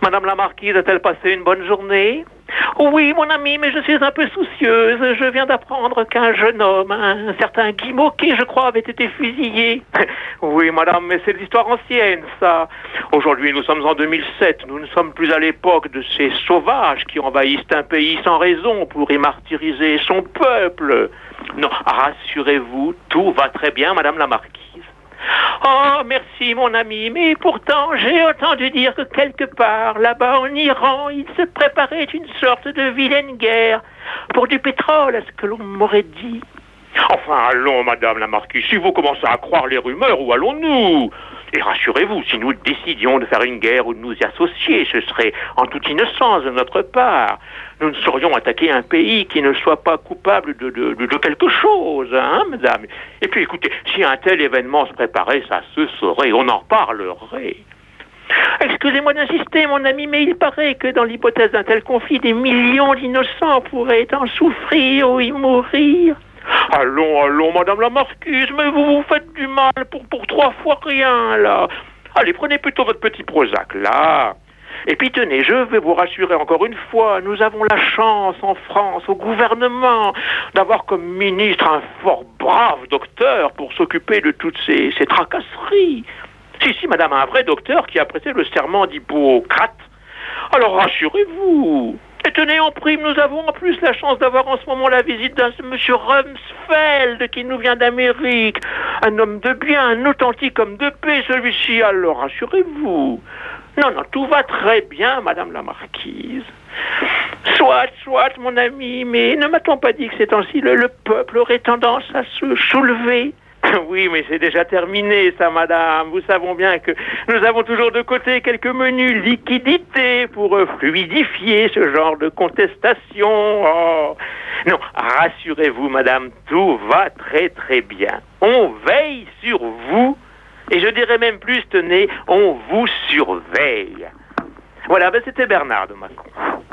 Madame la marquise a-t-elle passé une bonne journée? Oui, mon ami, mais je suis un peu soucieuse. Je viens d'apprendre qu'un jeune homme, un certain Guy Moquet, je crois, avait été fusillé. Oui, madame, mais c'est de l'histoire ancienne, ça. Aujourd'hui, nous sommes en 2007. Nous ne sommes plus à l'époque de ces sauvages qui envahissent un pays sans raison pour y martyriser son peuple. Non, rassurez-vous, tout va très bien, madame la marquise. Oh, merci, mon ami, mais pourtant, j'ai entendu dire que quelque part, là-bas en Iran, il se préparait une sorte de vilaine guerre pour du pétrole, à ce que l'on m'aurait dit. Enfin, allons, madame la marquise, si vous commencez à croire les rumeurs, où allons-nous? Et rassurez-vous, si nous décidions de faire une guerre ou de nous y associer, ce serait en toute innocence de notre part. Nous ne saurions attaquer un pays qui ne soit pas coupable de quelque chose, hein, madame? Et puis, écoutez, si un tel événement se préparait, ça se saurait, on en parlerait. Excusez-moi d'insister, mon ami, mais il paraît que dans l'hypothèse d'un tel conflit, des millions d'innocents pourraient en souffrir ou y mourir. Allons, madame la marquise, mais vous vous faites du mal pour 3 fois rien, là. Allez, prenez plutôt votre petit Prozac, là. Et puis tenez, je vais vous rassurer encore une fois, nous avons la chance en France, au gouvernement, d'avoir comme ministre un fort brave docteur pour s'occuper de toutes ces tracasseries. Si, madame, un vrai docteur qui a prêté le serment d'Hippocrate. Alors rassurez-vous. Et tenez, en prime, nous avons en plus la chance d'avoir en ce moment la visite d'un monsieur Rumsfeld qui nous vient d'Amérique. Un homme de bien, un authentique homme de paix, celui-ci. Alors rassurez-vous. Non, tout va très bien, madame la marquise. Soit, mon ami, mais ne m'a-t-on pas dit que ces temps-ci, le peuple aurait tendance à se soulever? Oui, mais c'est déjà terminé, ça, madame. Vous savons bien que nous avons toujours de côté quelques menus liquidités pour fluidifier ce genre de contestation. Oh. Non, rassurez-vous, madame, tout va très, très bien. On veille sur vous, et je dirais même plus, tenez, on vous surveille. Voilà, c'était Bernard de Mâcon.